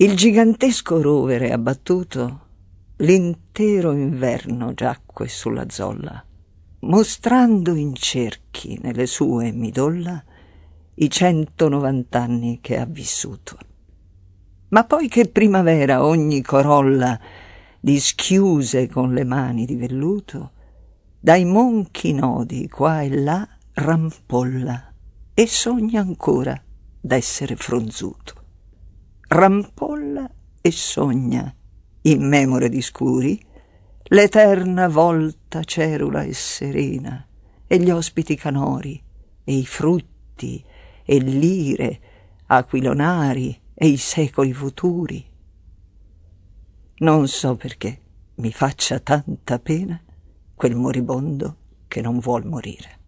Il gigantesco rovere abbattuto l'intero inverno giacque sulla zolla, mostrando in cerchi nelle sue midolla i 190 anni che ha vissuto. Ma poi che primavera ogni corolla dischiuse con le mani di velluto, dai monchi nodi qua e là rampolla e sogna ancora d'essere fronzuto. Rampolla e sogna, immemore di scuri, l'eterna volta cerula e serena, e gli ospiti canori, e i frutti, e l'ire aquilonari, e i secoli futuri. Non so perché mi faccia tanta pena quel moribondo che non vuol morire.